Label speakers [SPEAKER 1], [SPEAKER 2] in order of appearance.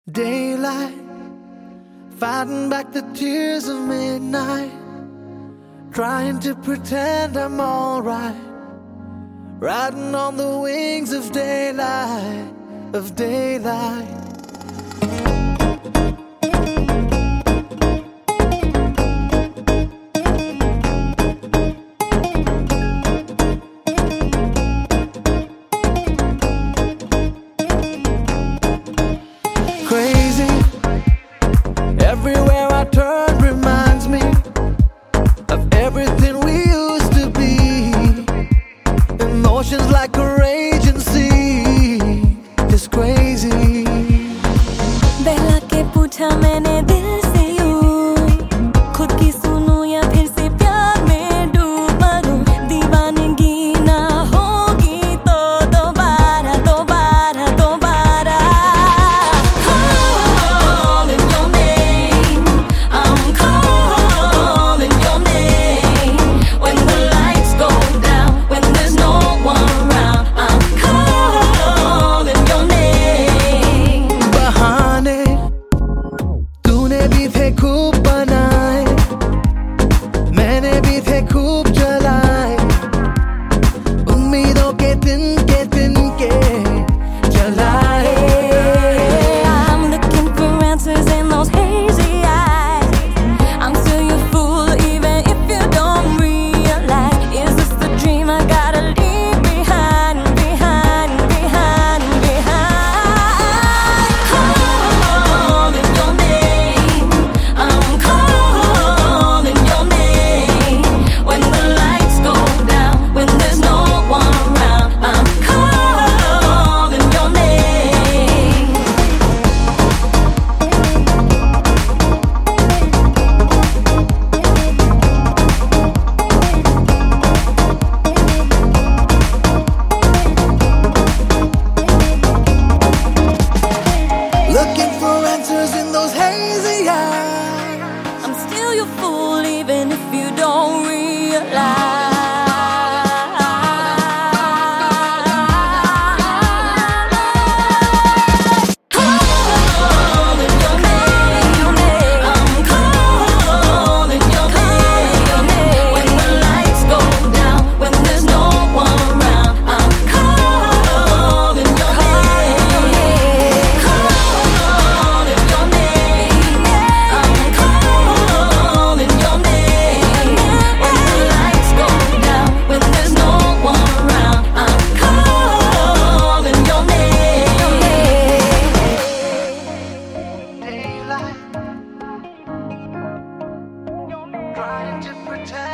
[SPEAKER 1] Daylight, fighting back the tears of midnight, trying to pretend I'm alright, riding on the wings of daylight, of daylight. Crazy, everywhere I turn reminds me of everything we used to be. Emotions like a raging sea, just crazy.
[SPEAKER 2] बहला के पूछा मैंने दिल से यूं, खुद की सुनूं या फिर से प्यार में डूब मरूं। दीवानगी ना होगी तो दोबारा दोबारा दोबारा। Calling your name, I'm calling your name. When the lights go down, when there's no one around, I'm calling your name.
[SPEAKER 1] बहाने तूने भी थे खूब बनाए, मैंने भी थे खूब जलाए, उम्मीदों के तिनके जलाए.
[SPEAKER 2] I'm looking for answers in those hazy eyes. I'm still your fool even if you don't realize. Is this the dream I gotta leave behind, behind, behind, behind? Calling your name, I'm calling your name. When the lights go down, when there's no one around, I'm calling your name.
[SPEAKER 1] Looking for answers in those hazy eyes.
[SPEAKER 2] I'm still your fool even if you don't realize. Calling your name, I'm calling your name. When the lights go down, when there's no one around, I'm calling your name. Calling your name, I'm calling your name. When the lights go down, when there's no one around, I'm calling your name.
[SPEAKER 1] Daylight, trying to pretend